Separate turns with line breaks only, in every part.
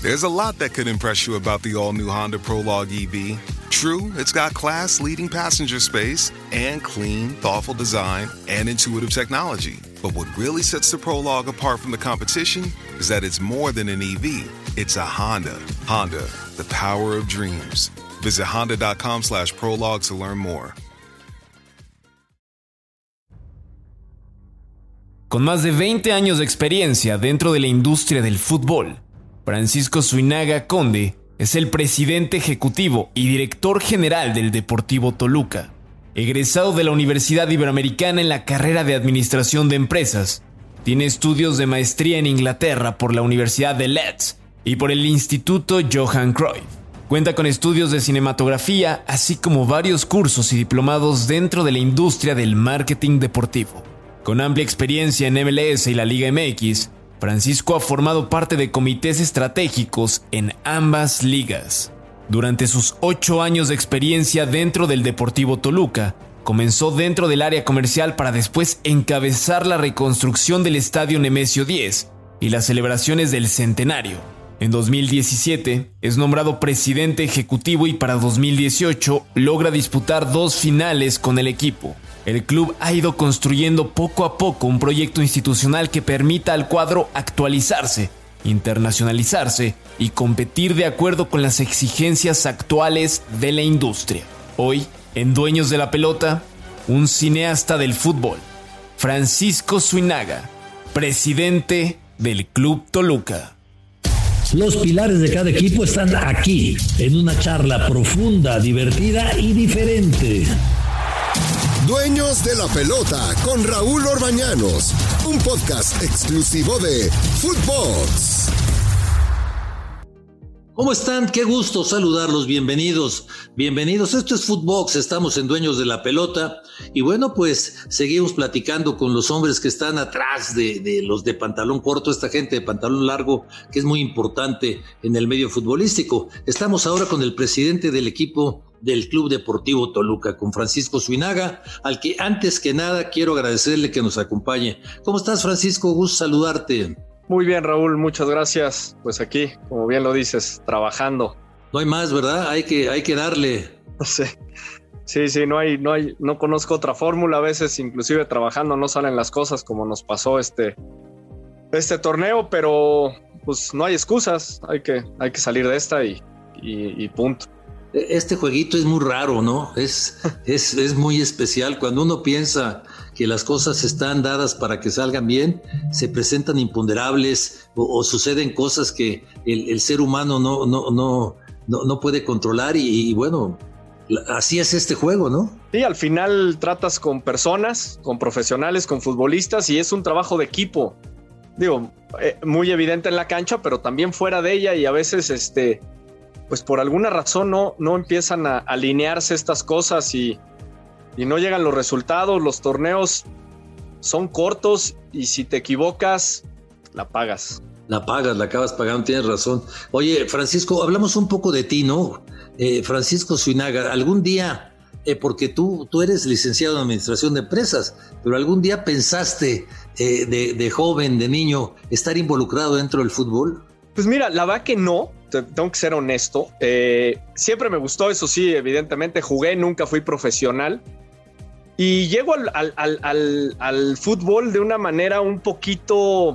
There's a lot that could impress you about the all-new Honda Prologue EV. True, it's got class-leading passenger space and clean, thoughtful design and intuitive technology. But what really sets the Prologue apart from the competition is that it's more than an EV. It's a Honda. Honda, the power of dreams. Visit honda.com/prologue to learn more.
Con más de 20 años de experiencia dentro de la industria del fútbol, Francisco Zuinaga Conde es el presidente ejecutivo y director general del Deportivo Toluca. Egresado de la Universidad Iberoamericana en la carrera de Administración de Empresas, tiene estudios de maestría en Inglaterra por la Universidad de Leeds y por el Instituto Johan Cruyff. Cuenta con estudios de cinematografía, así como varios cursos y diplomados dentro de la industria del marketing deportivo. Con amplia experiencia en MLS y la Liga MX, Francisco ha formado parte de comités estratégicos en ambas ligas. Durante sus 8 años de experiencia dentro del Deportivo Toluca, comenzó dentro del área comercial para después encabezar la reconstrucción del Estadio Nemesio 10 y las celebraciones del centenario. En 2017 es nombrado presidente ejecutivo y para 2018 logra disputar 2 finales con el equipo. El club ha ido construyendo poco a poco un proyecto institucional que permita al cuadro actualizarse, internacionalizarse y competir de acuerdo con las exigencias actuales de la industria. Hoy, en Dueños de la Pelota, un cineasta del fútbol, Francisco Zuinaga, presidente del Club Toluca.
Los pilares de cada equipo están aquí, en una charla profunda, divertida y diferente.
Dueños de la Pelota con Raúl Orbañanos, un podcast exclusivo de Footbox.
¿Cómo están? Qué gusto saludarlos, bienvenidos. Esto es Footbox, estamos en Dueños de la Pelota y bueno, pues seguimos platicando con los hombres que están atrás de los de pantalón corto, esta gente de pantalón largo que es muy importante en el medio futbolístico. Estamos ahora con el presidente del equipo del Club Deportivo Toluca, con Francisco Zuinaga, al que antes que nada quiero agradecerle que nos acompañe. ¿Cómo estás, Francisco? Gusto saludarte.
Muy bien, Raúl, muchas gracias. Pues aquí, como bien lo dices, trabajando.
No hay más, ¿verdad? Hay que darle.
Sí, no conozco otra fórmula. A veces, inclusive trabajando, no salen las cosas como nos pasó este torneo, pero pues no hay excusas. Hay que salir de esta y punto.
Este jueguito es muy raro, ¿no? Es muy especial. Cuando uno piensa que las cosas están dadas para que salgan bien, se presentan imponderables o suceden cosas que el ser humano no puede controlar y bueno, así es este juego, ¿no?
Sí, al final tratas con personas, con profesionales, con futbolistas y es un trabajo de equipo. Digo, muy evidente en la cancha, pero también fuera de ella y a veces pues por alguna razón no empiezan a alinearse estas cosas y no llegan los resultados. Los torneos son cortos y si te equivocas, la pagas.
La acabas pagando, tienes razón. Oye, Francisco, hablamos un poco de ti, ¿no? Francisco Zuinaga, algún día, porque tú eres licenciado en Administración de Empresas, pero algún día pensaste de joven, de niño, estar involucrado dentro del fútbol.
Pues mira, la verdad que no. Tengo que ser honesto. Siempre me gustó, eso sí, evidentemente jugué, nunca fui profesional. Y llego al fútbol de una manera un poquito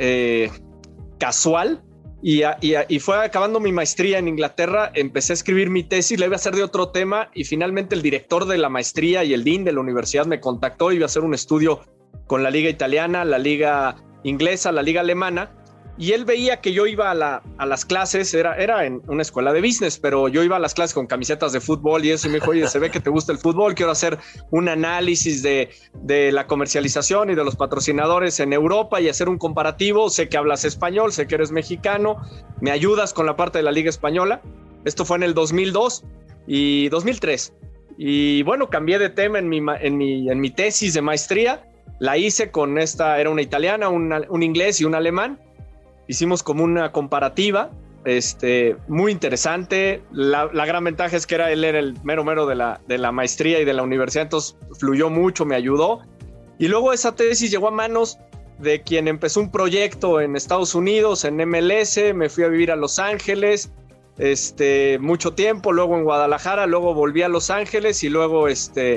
casual. Y fue acabando mi maestría en Inglaterra, empecé a escribir mi tesis, la iba a hacer de otro tema. Y finalmente el director de la maestría y el dean de la universidad me contactó. Iba a hacer un estudio con la liga italiana, la liga inglesa, la liga alemana. Y él veía que yo iba a las clases, era en una escuela de business, pero yo iba a las clases con camisetas de fútbol y eso, y me dijo, oye, se ve que te gusta el fútbol, quiero hacer un análisis de la comercialización y de los patrocinadores en Europa y hacer un comparativo, sé que hablas español, sé que eres mexicano, ¿me ayudas con la parte de la Liga Española? Esto fue en el 2002 y 2003. Y bueno, cambié de tema en mi tesis de maestría, la hice con era una italiana, un inglés y un alemán. Hicimos como una comparativa, muy interesante. La gran ventaja es que él era el mero de la maestría y de la universidad, entonces fluyó mucho, me ayudó. Y luego esa tesis llegó a manos de quien empezó un proyecto en Estados Unidos, en MLS, me fui a vivir a Los Ángeles, mucho tiempo, luego en Guadalajara, luego volví a Los Ángeles y luego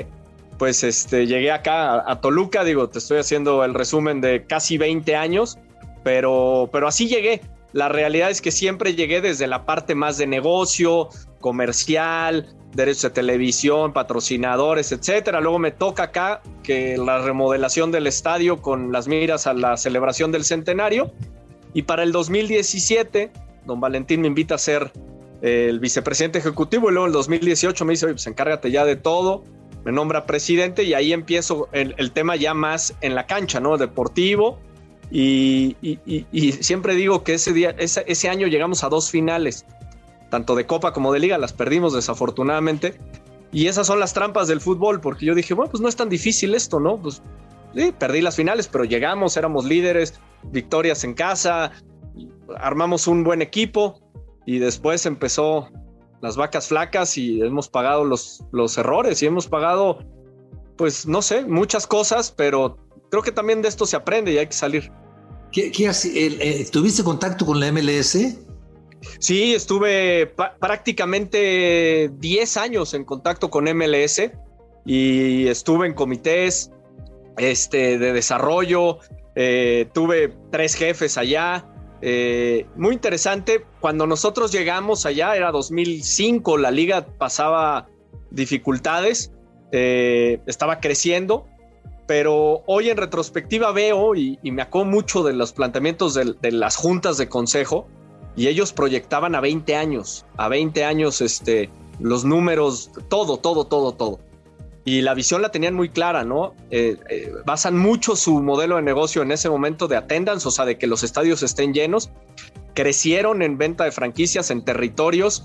llegué acá a Toluca. Digo, te estoy haciendo el resumen de casi 20 años, pero así llegué. La realidad es que siempre llegué desde la parte más de negocio, comercial, derechos de televisión, patrocinadores, etcétera. Luego me toca acá que la remodelación del estadio con las miras a la celebración del centenario. Y para el 2017, don Valentín me invita a ser el vicepresidente ejecutivo, y luego en el 2018 me dice, oye, pues encárgate ya de todo, me nombra presidente, y ahí empiezo el tema ya más en la cancha, ¿no? Deportivo. Y siempre digo que ese año llegamos a 2 finales, tanto de Copa como de Liga, las perdimos desafortunadamente, y esas son las trampas del fútbol, porque yo dije, bueno, pues no es tan difícil esto, ¿no? Pues sí, perdí las finales, pero llegamos, éramos líderes, victorias en casa, armamos un buen equipo, y después empezó las vacas flacas y hemos pagado los errores, y hemos pagado, pues no sé, muchas cosas, pero creo que también de esto se aprende y hay que salir.
¿Tuviste contacto con la MLS?
Sí, estuve prácticamente 10 años en contacto con MLS y estuve en comités de desarrollo, tuve 3 jefes allá, muy interesante. Cuando nosotros llegamos allá era 2005, la liga pasaba dificultades, estaba creciendo, pero hoy en retrospectiva veo y me acuerdo mucho de los planteamientos de las juntas de consejo, y ellos proyectaban a 20 años, los números, todo. Y la visión la tenían muy clara, ¿no? Basan mucho su modelo de negocio en ese momento de attendance, o sea, de que los estadios estén llenos. Crecieron en venta de franquicias en territorios,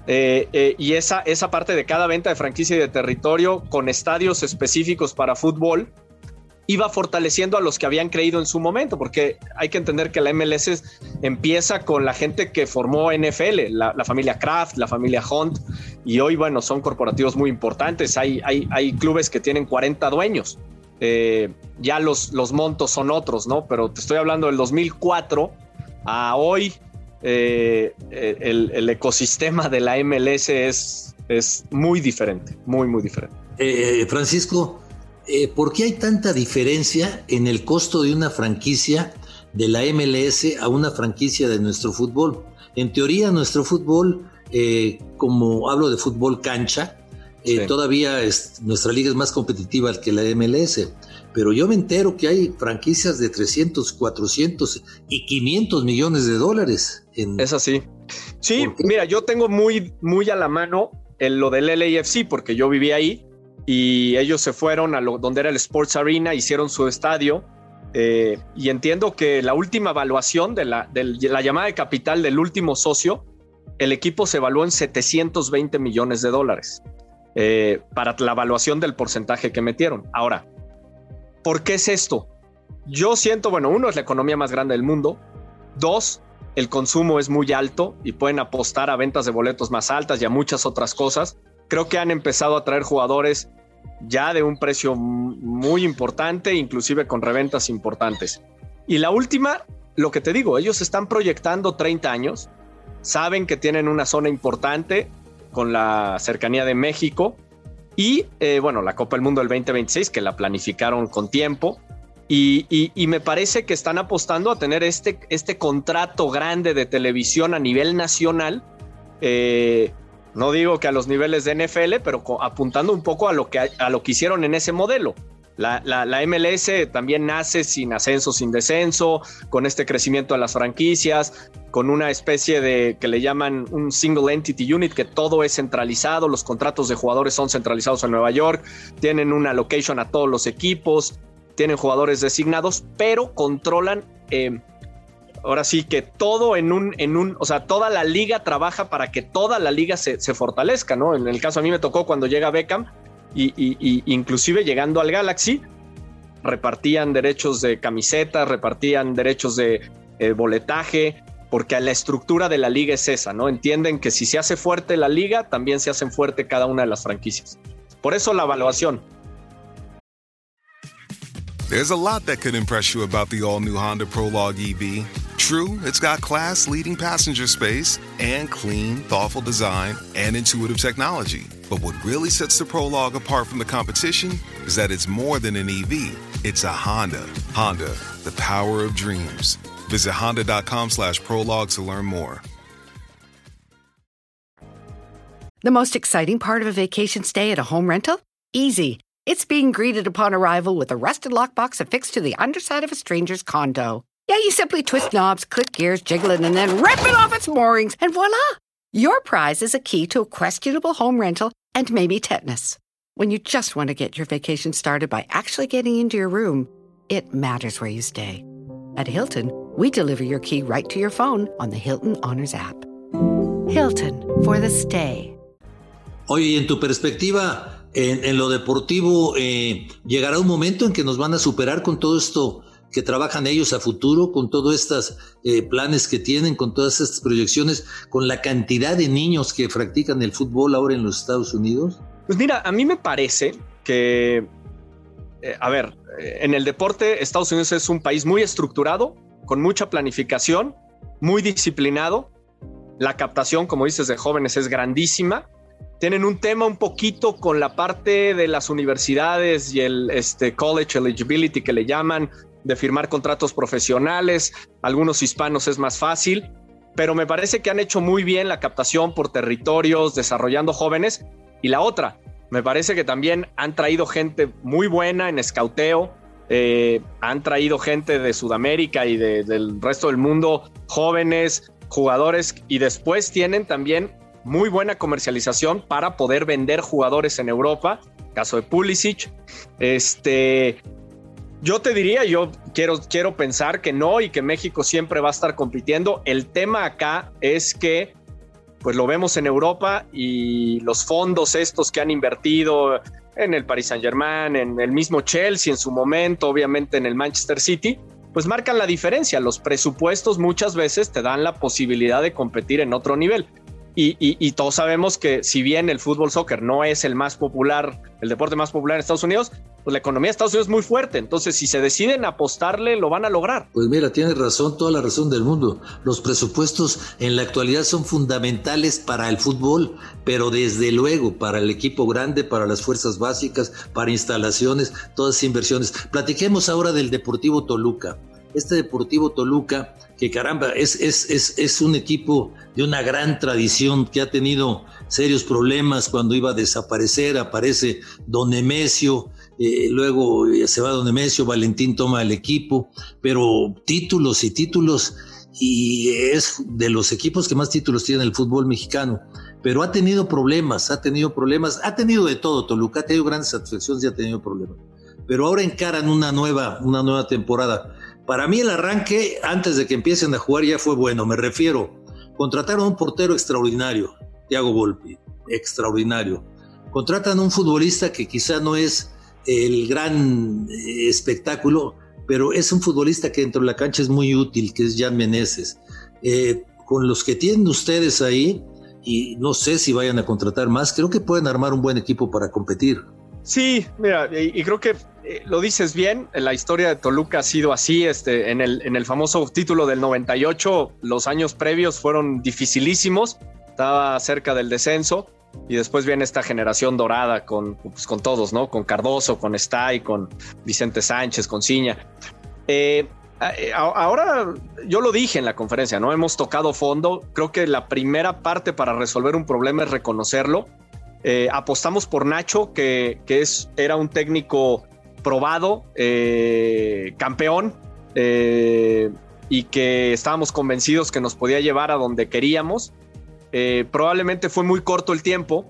y esa parte de cada venta de franquicia y de territorio con estadios específicos para fútbol iba fortaleciendo a los que habían creído en su momento, porque hay que entender que la MLS empieza con la gente que formó NFL, la familia Kraft, la familia Hunt, y hoy, bueno, son corporativos muy importantes. Hay clubes que tienen 40 dueños. Ya los montos son otros, ¿no? Pero te estoy hablando del 2004 a hoy. El ecosistema de la MLS es muy diferente, muy diferente.
Francisco, ¿por qué hay tanta diferencia en el costo de una franquicia de la MLS a una franquicia de nuestro fútbol? En teoría, nuestro fútbol, como hablo de fútbol cancha, sí, todavía nuestra liga es más competitiva que la MLS, pero yo me entero que hay franquicias de 300, 400 y 500 millones de dólares. Es
así. Sí, mira, yo tengo muy a la mano lo del LAFC, porque yo viví ahí y ellos se fueron a donde era el Sports Arena, hicieron su estadio, y entiendo que la última evaluación de la llamada de capital del último socio, el equipo se evaluó en 720 millones de dólares para la evaluación del porcentaje que metieron. Ahora, ¿por qué es esto? Yo siento, bueno, 1, es la economía más grande del mundo. 2, el consumo es muy alto y pueden apostar a ventas de boletos más altas y a muchas otras cosas. Creo que han empezado a traer jugadores ya de un precio muy importante, inclusive con reventas importantes. Y la última, lo que te digo, ellos están proyectando 30 años, saben que tienen una zona importante con la cercanía de México y, la Copa del Mundo del 2026, que la planificaron con tiempo. Y me parece que están apostando a tener este contrato grande de televisión a nivel nacional. No digo que a los niveles de NFL, pero apuntando un poco a lo que hicieron en ese modelo. La MLS también nace sin ascenso, sin descenso, con este crecimiento de las franquicias, con una especie de que le llaman un single entity unit, que todo es centralizado, los contratos de jugadores son centralizados en Nueva York, tienen una allocation a todos los equipos, tienen jugadores designados, pero controlan, ahora sí que todo o sea, toda la liga trabaja para que toda la liga se fortalezca, ¿no? En el caso a mí me tocó cuando llega Beckham, y inclusive llegando al Galaxy, repartían derechos de camisetas, repartían derechos de boletaje, porque la estructura de la liga es esa, ¿no? Entienden que si se hace fuerte la liga, también se hacen fuerte cada una de las franquicias. Por eso la evaluación.
There's a lot that could impress you about the all-new Honda Prologue EV. True, it's got class-leading passenger space and clean, thoughtful design and intuitive technology. But what really sets the Prologue apart from the competition is that it's more than an EV. It's a Honda. Honda, the power of dreams. Visit honda.com/prologue to learn more.
The most exciting part of a vacation stay at a home rental? Easy. It's being greeted upon arrival with a rusted lockbox affixed to the underside of a stranger's condo. Yeah, you simply twist knobs, click gears, jiggle it, and then rip it off its moorings, and voila! Your prize is a key to a questionable home rental and maybe tetanus. When you just want to get your vacation started by actually getting into your room, it matters where you stay. At Hilton, we deliver your key right to your phone on the Hilton Honors app. Hilton, for the stay.
Oye, y en tu perspectiva, en lo deportivo, ¿llegará un momento en que nos van a superar con todo esto que trabajan ellos a futuro, con todos estos planes que tienen, con todas estas proyecciones, con la cantidad de niños que practican el fútbol ahora en los Estados Unidos?
Pues mira, a mí me parece que, en el deporte Estados Unidos es un país muy estructurado, con mucha planificación, muy disciplinado. La captación, como dices, de jóvenes es grandísima. Tienen un tema un poquito con la parte de las universidades y el college eligibility que le llaman, de firmar contratos profesionales. Algunos hispanos es más fácil, pero me parece que han hecho muy bien la captación por territorios, desarrollando jóvenes. Y la otra, me parece que también han traído gente muy buena en escauteo, han traído gente de Sudamérica y del resto del mundo, jóvenes, jugadores, y después tienen también muy buena comercialización para poder vender jugadores en Europa, caso de Pulisic. Yo te diría, yo quiero pensar que no y que México siempre va a estar compitiendo. El tema acá es que pues lo vemos en Europa y los fondos estos que han invertido en el Paris Saint-Germain, en el mismo Chelsea en su momento, obviamente en el Manchester City, pues marcan la diferencia. Los presupuestos muchas veces te dan la posibilidad de competir en otro nivel. Y todos sabemos que si bien el fútbol soccer no es el más popular, el deporte más popular en Estados Unidos, pues la economía de Estados Unidos es muy fuerte. Entonces, si se deciden apostarle, lo van a lograr.
Pues mira, tienes razón, toda la razón del mundo. Los presupuestos en la actualidad son fundamentales para el fútbol, pero desde luego para el equipo grande, para las fuerzas básicas, para instalaciones, todas esas inversiones. Platiquemos ahora del Deportivo Toluca. Este Deportivo Toluca, que caramba, es un equipo de una gran tradición que ha tenido serios problemas cuando iba a desaparecer. Aparece Don Nemesio, luego se va Don Nemesio, Valentín toma el equipo, pero títulos y títulos, y es de los equipos que más títulos tiene el fútbol mexicano, pero ha tenido problemas, ha tenido de todo. Toluca ha tenido grandes satisfacciones y ha tenido problemas, pero ahora encaran una nueva temporada. Para mí el arranque, antes de que empiecen a jugar, ya fue bueno. Me refiero, contrataron a un portero extraordinario, Thiago Volpi, extraordinario. Contratan a un futbolista que quizá no es el gran espectáculo, pero es un futbolista que dentro de la cancha es muy útil, que es Jan Meneses. Con los que tienen ustedes ahí, y no sé si vayan a contratar más, creo que pueden armar un buen equipo para competir.
Sí, mira, y creo que lo dices bien. La historia de Toluca ha sido así. En el famoso título del 98, los años previos fueron dificilísimos, estaba cerca del descenso, y después viene esta generación dorada con todos, ¿no? Con Cardoso, con Stay, con Vicente Sánchez, con Ciña. Ahora, yo lo dije en la conferencia, ¿no? Hemos tocado fondo. Creo que la primera parte para resolver un problema es reconocerlo. Apostamos por Nacho, que era un técnico probado, campeón, y que estábamos convencidos que nos podía llevar a donde queríamos. Probablemente fue muy corto el tiempo,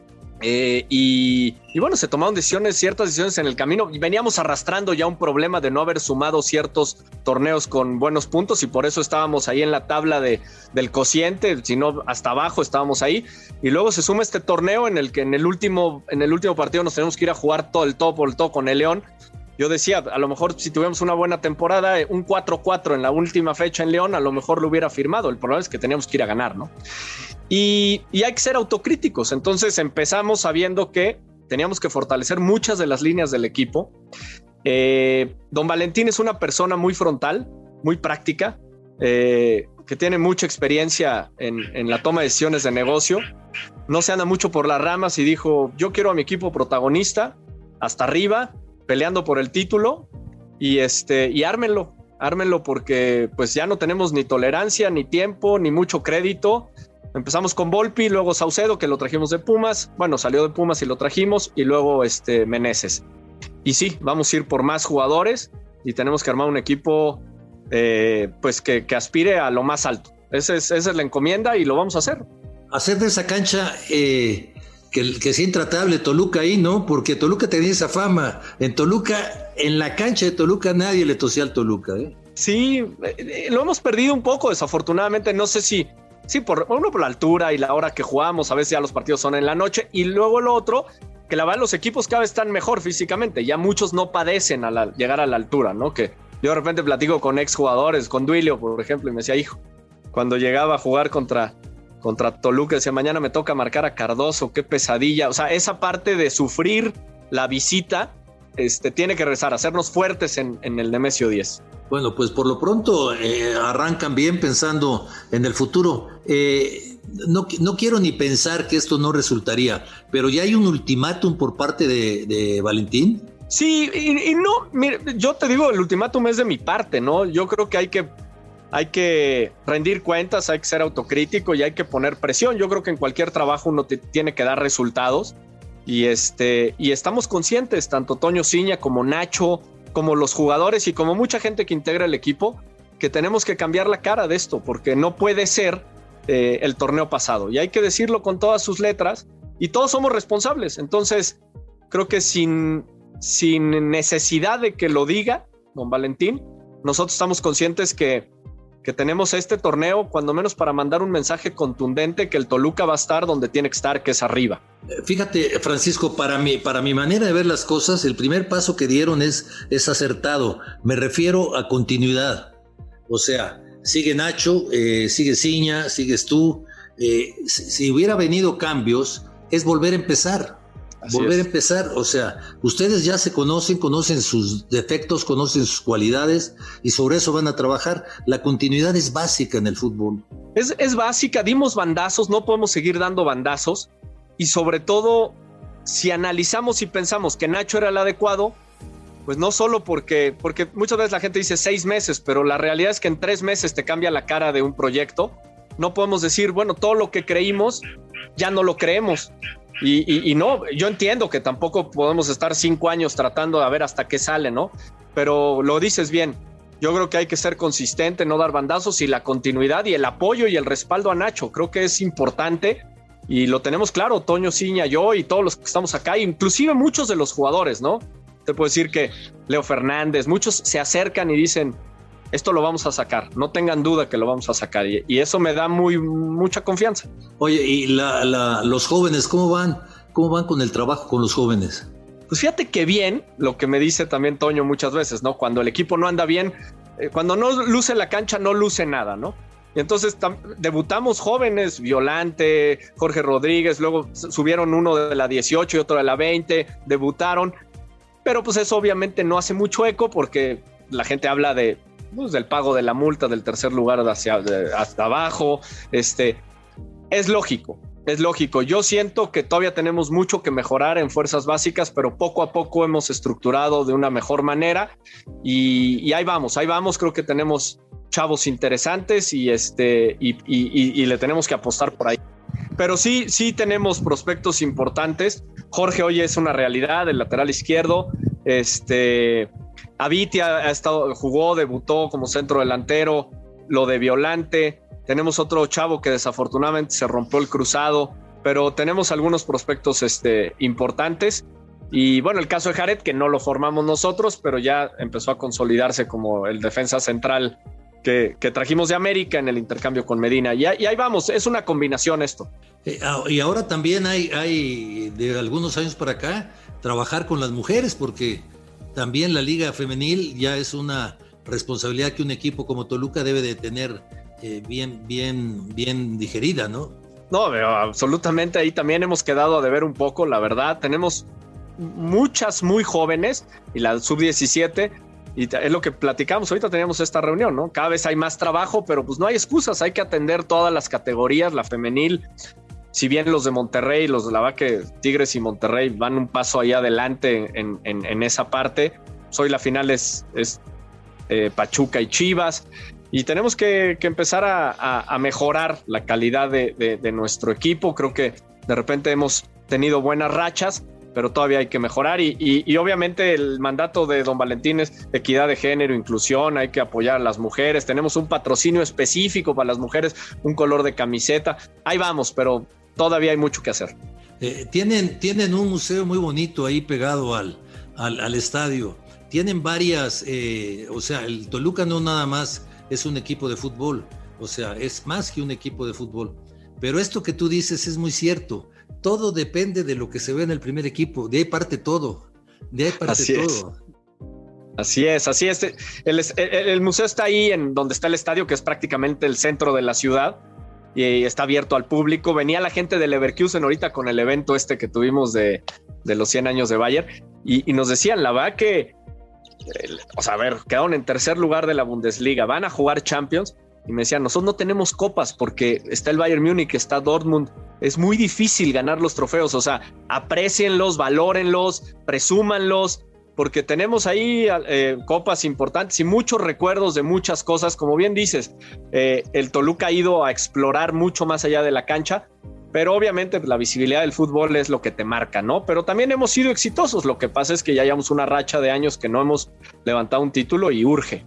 y bueno, se tomaron ciertas decisiones en el camino, y veníamos arrastrando ya un problema de no haber sumado ciertos torneos con buenos puntos, y por eso estábamos ahí en la tabla del cociente, si no hasta abajo estábamos ahí, y luego se suma este torneo en el que en el último partido nos tenemos que ir a jugar todo el todo con el León. Yo decía, a lo mejor si tuviéramos una buena temporada, un 4-4 en la última fecha en León, a lo mejor lo hubiera firmado. El problema es que teníamos que ir a ganar, ¿no? Y hay que ser autocríticos. Entonces empezamos sabiendo que teníamos que fortalecer muchas de las líneas del equipo. Don Valentín es una persona muy frontal, muy práctica, que tiene mucha experiencia en la toma de decisiones de negocio. No se anda mucho por las ramas y dijo, yo quiero a mi equipo protagonista, hasta arriba, peleando por el título, y ármenlo porque pues ya no tenemos ni tolerancia, ni tiempo, ni mucho crédito. Empezamos con Volpi, luego Saucedo, que lo trajimos de Pumas, bueno, salió de Pumas y lo trajimos, y luego Meneses. Y sí, vamos a ir por más jugadores y tenemos que armar un equipo pues que aspire a lo más alto. Esa es la encomienda y lo vamos a hacer.
Hacer de esa cancha que sea intratable Toluca ahí, ¿no? Porque Toluca tenía esa fama. En la cancha de Toluca nadie le tosía al Toluca, ¿eh?
Sí, lo hemos perdido un poco, desafortunadamente. No sé si por la altura y la hora que jugamos, a veces ya los partidos son en la noche, y luego lo otro, que la verdad los equipos cada vez están mejor físicamente, ya muchos no padecen llegar a la altura, ¿no? Que yo de repente platico con exjugadores, con Duilio, por ejemplo, y me decía, hijo, cuando llegaba a jugar contra Toluca, decía, mañana me toca marcar a Cardoso, qué pesadilla. O sea, esa parte de sufrir la visita tiene que rezar, hacernos fuertes en el Nemesio 10.
Bueno, pues por lo pronto arrancan bien pensando en el futuro. No quiero ni pensar que esto no resultaría, pero ya hay un ultimátum por parte de Valentín.
Sí, y no, mire, yo te digo, el ultimátum es de mi parte, ¿no? Yo creo que hay que rendir cuentas, hay que ser autocrítico y hay que poner presión. Yo creo que en cualquier trabajo uno tiene que dar resultados y estamos conscientes, tanto Toño Ciña como Nacho, como los jugadores y como mucha gente que integra el equipo, que tenemos que cambiar la cara de esto, porque no puede ser el torneo pasado, y hay que decirlo con todas sus letras, y todos somos responsables. Entonces creo que sin necesidad de que lo diga don Valentín, nosotros estamos conscientes que tenemos este torneo cuando menos para mandar un mensaje contundente que el Toluca va a estar donde tiene que estar, que es arriba.
Fíjate, Francisco, para mi manera de ver las cosas, el primer paso que dieron es acertado. Me refiero a continuidad. O sea, sigue Nacho, sigue Ciña, sigues tú. Si hubiera venido cambios, es volver a empezar. Volver a empezar, o sea, ustedes ya se conocen sus defectos, conocen sus cualidades y sobre eso van a trabajar. La continuidad es básica en el fútbol.
Es básica, dimos bandazos, no podemos seguir dando bandazos, y sobre todo, si analizamos y pensamos que Nacho era el adecuado, pues no solo porque muchas veces la gente dice 6 meses, pero la realidad es que en 3 meses te cambia la cara de un proyecto. No podemos decir, bueno, todo lo que creímos ya no lo creemos. Y no, yo entiendo que tampoco podemos estar 5 años tratando de ver hasta qué sale, ¿no? Pero lo dices bien, yo creo que hay que ser consistente, no dar bandazos, y la continuidad y el apoyo y el respaldo a Nacho, creo que es importante, y lo tenemos claro, Toño Ciña, yo y todos los que estamos acá, inclusive muchos de los jugadores, ¿no? Te puedo decir que Leo Fernández, muchos se acercan y dicen, esto lo vamos a sacar, no tengan duda que lo vamos a sacar, y eso me da mucha confianza.
Oye, y los jóvenes, ¿cómo van con el trabajo con los jóvenes?
Pues fíjate que bien, lo que me dice también Toño muchas veces, ¿no? Cuando el equipo no anda bien, cuando no luce la cancha, no luce nada, ¿no? Y entonces debutamos jóvenes, Violante, Jorge Rodríguez, luego subieron uno de la 18 y otro de la 20, debutaron, pero pues eso obviamente no hace mucho eco porque la gente habla del pago de la multa del tercer lugar hasta abajo. Es lógico. Yo siento que todavía tenemos mucho que mejorar en fuerzas básicas, pero poco a poco hemos estructurado de una mejor manera y ahí vamos. Creo que tenemos chavos interesantes y le tenemos que apostar por ahí. Pero sí tenemos prospectos importantes. Jorge hoy es una realidad, el lateral izquierdo. Aviti jugó, debutó como centro delantero. Lo de Violante. Tenemos otro chavo que desafortunadamente se rompió el cruzado, pero tenemos algunos prospectos importantes. Y bueno, el caso de Jared, que no lo formamos nosotros, pero ya empezó a consolidarse como el defensa central que trajimos de América en el intercambio con Medina. Y ahí vamos, es una combinación esto.
Y ahora también hay de algunos años para acá, trabajar con las mujeres, porque también la Liga Femenil ya es una responsabilidad que un equipo como Toluca debe de tener bien digerida, ¿no?
No, absolutamente, ahí también hemos quedado a deber un poco, la verdad. Tenemos muchas muy jóvenes, y la sub-17, y es lo que platicamos, ahorita teníamos esta reunión, ¿no? Cada vez hay más trabajo, pero pues no hay excusas, hay que atender todas las categorías, la femenil. Si bien los de Monterrey, los de la Vaque, Tigres y Monterrey van un paso ahí adelante en esa parte, pues hoy la final es Pachuca y Chivas, y tenemos que empezar a mejorar la calidad de nuestro equipo. Creo que de repente hemos tenido buenas rachas, pero todavía hay que mejorar, y obviamente el mandato de don Valentín es equidad de género, inclusión, hay que apoyar a las mujeres, tenemos un patrocinio específico para las mujeres, un color de camiseta, ahí vamos, pero todavía hay mucho que hacer.
Tienen un museo muy bonito ahí pegado al estadio, tienen varias, o sea, el Toluca no nada más es un equipo de fútbol, o sea, es más que un equipo de fútbol, pero esto que tú dices es muy cierto. Todo depende de lo que se ve en el primer equipo, de ahí parte todo,
Así es. El museo está ahí en donde está el estadio, que es prácticamente el centro de la ciudad, y está abierto al público. Venía la gente del Leverkusen ahorita con el evento que tuvimos de los 100 años de Bayern, y nos decían, la verdad que, quedaron en tercer lugar de la Bundesliga, van a jugar Champions. Y me decían, nosotros no tenemos copas porque está el Bayern Múnich, está Dortmund, es muy difícil ganar los trofeos, o sea, aprécienlos, valórenlos, presúmanlos, porque tenemos ahí copas importantes y muchos recuerdos de muchas cosas. Como bien dices, el Toluca ha ido a explorar mucho más allá de la cancha, pero obviamente la visibilidad del fútbol es lo que te marca, ¿no? Pero también hemos sido exitosos, lo que pasa es que ya llevamos una racha de años que no hemos levantado un título y urge.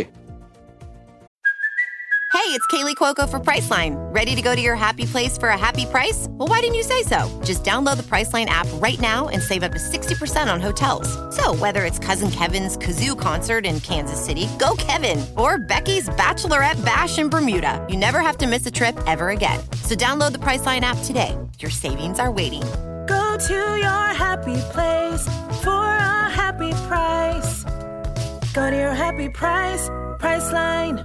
Hey, it's Kaylee Cuoco for Priceline. Ready to go to your happy place for a happy price? Well, why didn't you say so? Just download the Priceline app right now and save up to 60% on hotels. So whether it's Cousin Kevin's Kazoo Concert in Kansas City, go Kevin, or Becky's Bachelorette Bash in Bermuda, you never have to miss a trip ever again. So download the Priceline app today. Your savings are waiting.
Go to your happy place for a happy price. Go to your happy price, Priceline.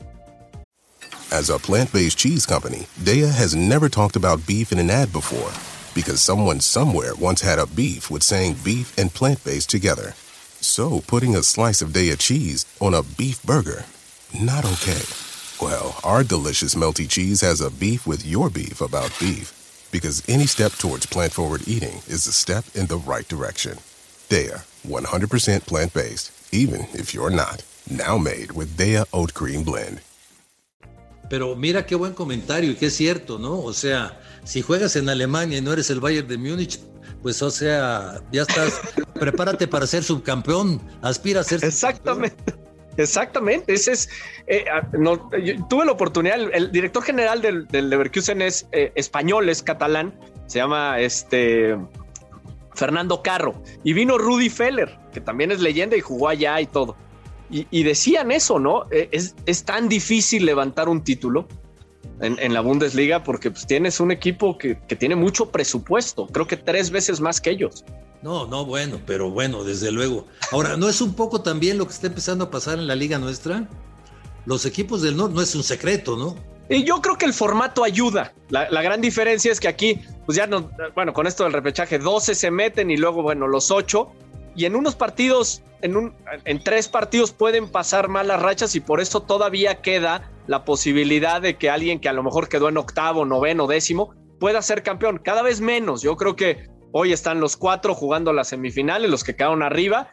As a plant-based cheese company, Daiya has never talked about beef in an ad before because someone somewhere once had a beef with saying beef and plant-based together. So putting a slice of Daiya cheese on a beef burger, not okay. Well, our delicious melty cheese has a beef with your beef about beef because any step towards plant-forward eating is a step in the right direction. Daiya, 100% plant-based, even if you're not. Now made with Daiya Oat Cream Blend.
Pero mira qué buen comentario y qué es cierto, ¿no? O sea, si juegas en Alemania y no eres el Bayern de Múnich, pues o sea, ya estás, prepárate para ser subcampeón, aspira a ser subcampeón.
Exactamente. Ese es, yo tuve la oportunidad, el director general del Leverkusen es español, es catalán, se llama Fernando Carro, y vino Rudi Feller, que también es leyenda y jugó allá y todo. Y decían eso, ¿no? Es tan difícil levantar un título en la Bundesliga porque pues, tienes un equipo que tiene mucho presupuesto, creo que 3 veces más que ellos.
No, bueno, pero bueno, desde luego. Ahora, ¿no es un poco también lo que está empezando a pasar en la liga nuestra? Los equipos del norte, no es un secreto, ¿no?
Y yo creo que el formato ayuda. La gran diferencia es que aquí, pues ya no, bueno, con esto del repechaje, 12 se meten y luego, bueno, los 8. Y en unos partidos, en 3 partidos pueden pasar malas rachas y por eso todavía queda la posibilidad de que alguien que a lo mejor quedó en octavo, noveno, décimo, pueda ser campeón. Cada vez menos. Yo creo que hoy están los 4 jugando las semifinales, los que quedaron arriba.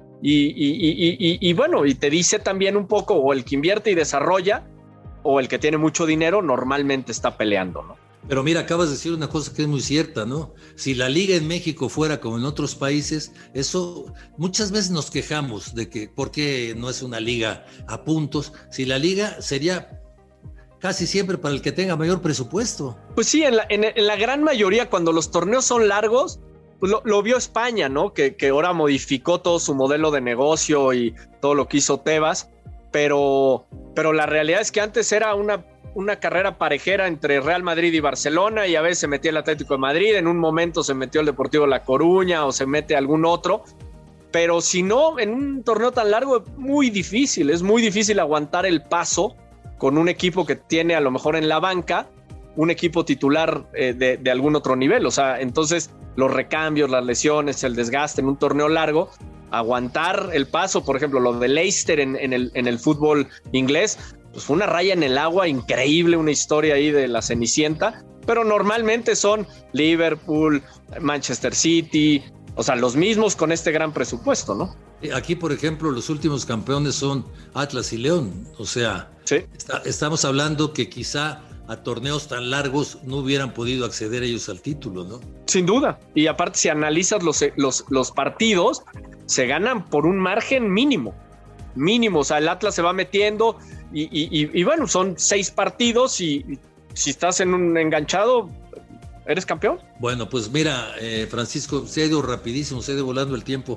Y bueno, y te dice también un poco, o el que invierte y desarrolla, o el que tiene mucho dinero, normalmente está peleando, ¿no?
Pero mira, acabas de decir una cosa que es muy cierta, ¿no? Si la liga en México fuera como en otros países, eso muchas veces nos quejamos de que por qué no es una liga a puntos, si la liga sería casi siempre para el que tenga mayor presupuesto.
Pues sí, en la gran mayoría, cuando los torneos son largos, pues lo vio España, ¿no? Que ahora modificó todo su modelo de negocio y todo lo que hizo Tebas, pero la realidad es que antes era una carrera parejera entre Real Madrid y Barcelona, y a veces se metía el Atlético de Madrid, en un momento se metió el Deportivo La Coruña o se mete algún otro, pero si no, en un torneo tan largo es muy difícil aguantar el paso con un equipo que tiene a lo mejor en la banca un equipo titular de algún otro nivel. O sea, entonces los recambios, las lesiones, el desgaste en un torneo largo, aguantar el paso, por ejemplo, lo de Leicester en el fútbol inglés, pues fue una raya en el agua increíble, una historia ahí de la Cenicienta, pero normalmente son Liverpool, Manchester City, o sea, los mismos con este gran presupuesto, ¿no?
Aquí, por ejemplo, los últimos campeones son Atlas y León, o sea, sí. Estamos hablando que quizá a torneos tan largos no hubieran podido acceder ellos al título, ¿no?
Sin duda, y aparte si analizas los partidos, se ganan por un margen mínimo, o sea, el Atlas se va metiendo y bueno, son 6 partidos y si estás en un enganchado, ¿eres campeón? Bueno, pues mira, Francisco, se ha ido rapidísimo, se ha ido volando el tiempo.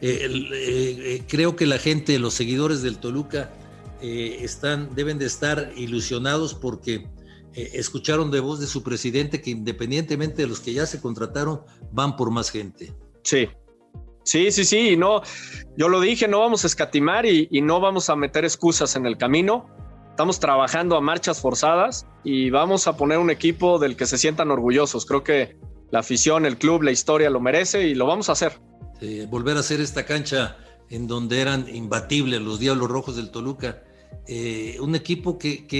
Creo que la gente, los seguidores del Toluca, deben de estar ilusionados porque escucharon de voz de su presidente que independientemente de los que ya se contrataron, van por más gente. Sí, no, yo lo dije, no vamos a escatimar y no vamos a meter excusas en el camino. Estamos trabajando a marchas forzadas y vamos a poner un equipo del que se sientan orgullosos. Creo que la afición, el club, la historia lo merece y lo vamos a hacer. Volver a hacer esta cancha en donde eran imbatibles los Diablos Rojos del Toluca. Un equipo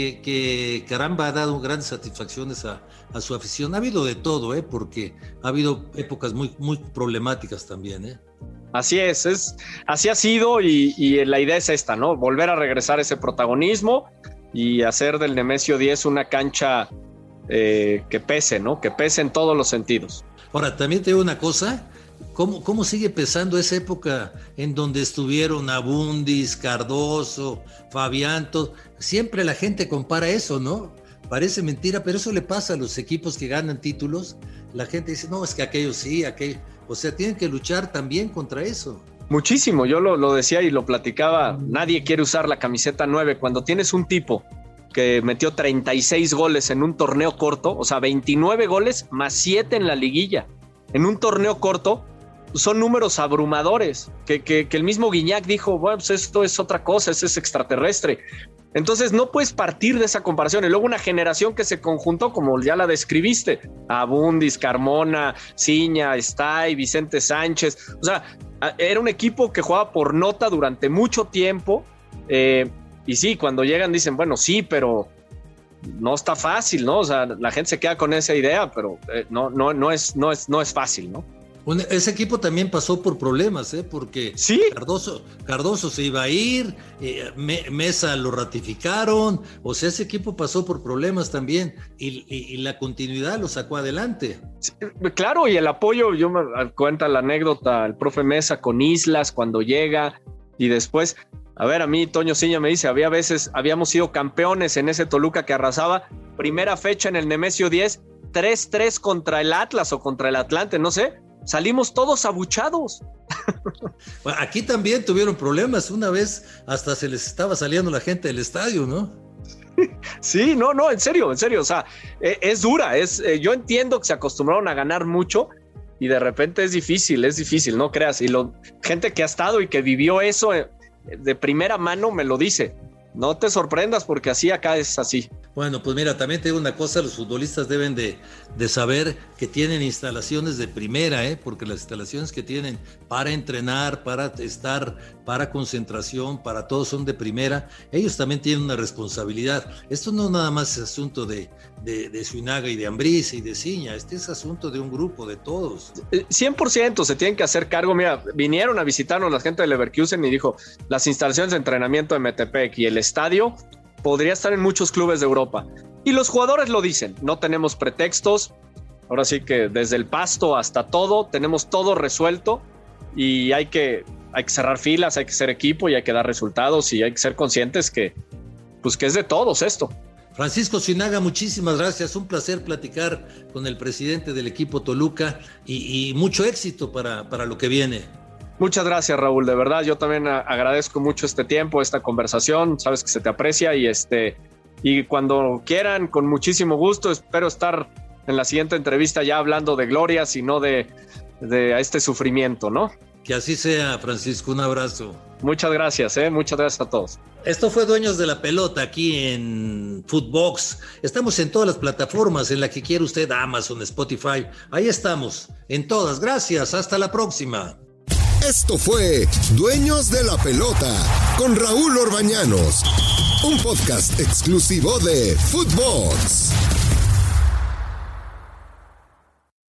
que caramba ha dado grandes satisfacciones a su afición. Ha habido de todo, porque ha habido épocas muy, muy problemáticas también, Así así ha sido y la idea es esta, ¿no? Volver a regresar ese protagonismo y hacer del Nemesio 10 una cancha que pese, ¿no? Que pese en todos los sentidos. Ahora, también te digo una cosa, ¿cómo sigue pesando esa época en donde estuvieron Abundis, Cardoso, Fabián? Siempre la gente compara eso, ¿no? Parece mentira, pero eso le pasa a los equipos que ganan títulos. La gente dice, no, es que aquellos sí, aquellos... O sea, tienen que luchar también contra eso. Muchísimo, yo lo decía y lo platicaba, nadie quiere usar la camiseta 9 cuando tienes un tipo que metió 36 goles en un torneo corto, o sea, 29 goles más 7 en la liguilla. En un torneo corto son números abrumadores, que el mismo Guiñac dijo, bueno, pues esto es otra cosa, eso es extraterrestre. Entonces no puedes partir de esa comparación. Y luego una generación que se conjuntó, como ya la describiste, Abundis, Carmona, Ciña, Stay, Vicente Sánchez. O sea, era un equipo que jugaba por nota durante mucho tiempo. Y sí, cuando llegan dicen, bueno, sí, pero no está fácil, ¿no? O sea, la gente se queda con esa idea, pero no es fácil, ¿no? Bueno, ese equipo también pasó por problemas, porque ¿sí? Cardoso se iba a ir, Mesa lo ratificaron, o sea, ese equipo pasó por problemas también y la continuidad lo sacó adelante. Sí, claro, y el apoyo, yo me cuenta la anécdota, el profe Mesa con Islas cuando llega y después, a ver, a mí Toño Ciña me dice, había veces, habíamos sido campeones en ese Toluca que arrasaba, primera fecha en el Nemesio 10, 3-3 contra el Atlas o contra el Atlante, no sé. Salimos todos abuchados. Bueno, aquí también tuvieron problemas. Una vez hasta se les estaba saliendo la gente del estadio, ¿no? Sí, no, en serio. O sea, es dura. Yo entiendo que se acostumbraron a ganar mucho y de repente es difícil, no creas. Y gente que ha estado y que vivió eso de primera mano me lo dice. No te sorprendas porque así acá es así. Bueno, pues mira, también te digo una cosa, los futbolistas deben de saber que tienen instalaciones de primera, porque las instalaciones que tienen para entrenar, para estar, para concentración, para todo son de primera. Ellos también tienen una responsabilidad. Esto no nada más es asunto de Zúñiga y de Ambriz y de Ciña, este es asunto de un grupo, de todos. 100% se tienen que hacer cargo. Mira, vinieron a visitarnos la gente de Leverkusen y dijo, las instalaciones de entrenamiento de Metepec y el estadio podría estar en muchos clubes de Europa. Y los jugadores lo dicen, no tenemos pretextos, ahora sí que desde el pasto hasta todo, tenemos todo resuelto y hay que cerrar filas, hay que ser equipo y hay que dar resultados y hay que ser conscientes que es de todos esto. Francisco Zúñiga, muchísimas gracias, un placer platicar con el presidente del equipo Toluca y mucho éxito para lo que viene. Muchas gracias, Raúl, de verdad, yo también agradezco mucho este tiempo, esta conversación, sabes que se te aprecia y cuando quieran, con muchísimo gusto, espero estar en la siguiente entrevista ya hablando de glorias y no de este sufrimiento, ¿no? Que así sea, Francisco, un abrazo. Muchas gracias a todos.
Esto fue Dueños de la Pelota aquí en Footbox. Estamos en todas las plataformas en la que quiera usted, Amazon, Spotify. Ahí estamos, en todas. Gracias, hasta la próxima.
Esto fue Dueños de la Pelota con Raúl Orbañanos, un podcast exclusivo de Footbox.